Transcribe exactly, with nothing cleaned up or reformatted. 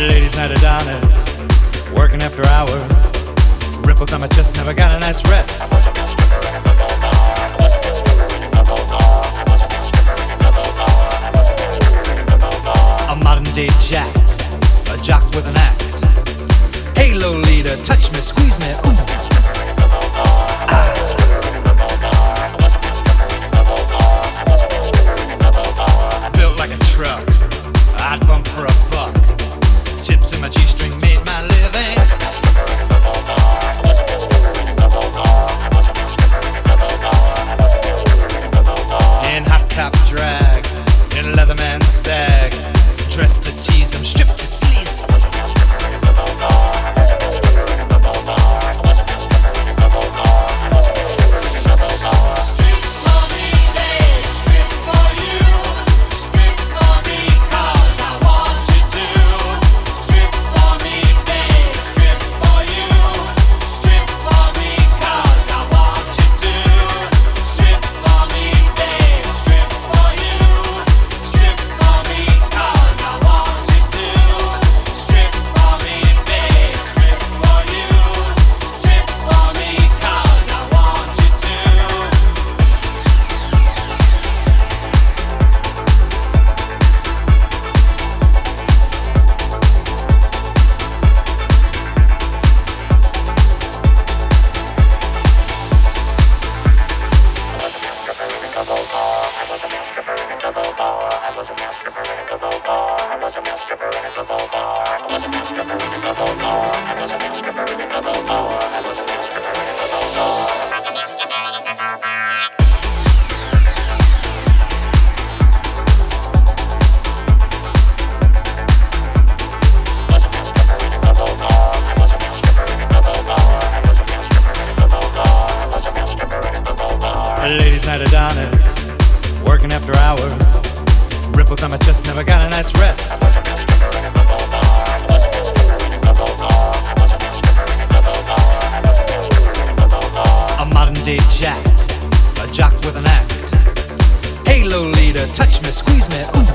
Ladies night Adonis, working after hours. Ripples on my chest, never got a night's rest. A modern day jack, a jock with an act. Hey Lolita, touch me, squeeze me, ooh. Ah. Built like a truck, I'd bump for a buck. Tips in my G-string made my living. In hot cop drag, in Leatherman stag, dressed to tease, I'm stripped to sleaze. Ladies night Adonis, working after hours. Ripples on my chest, never got a night's rest. A modern day jack, a jock with an act. Hey Lolita, touch me, squeeze me, ooh.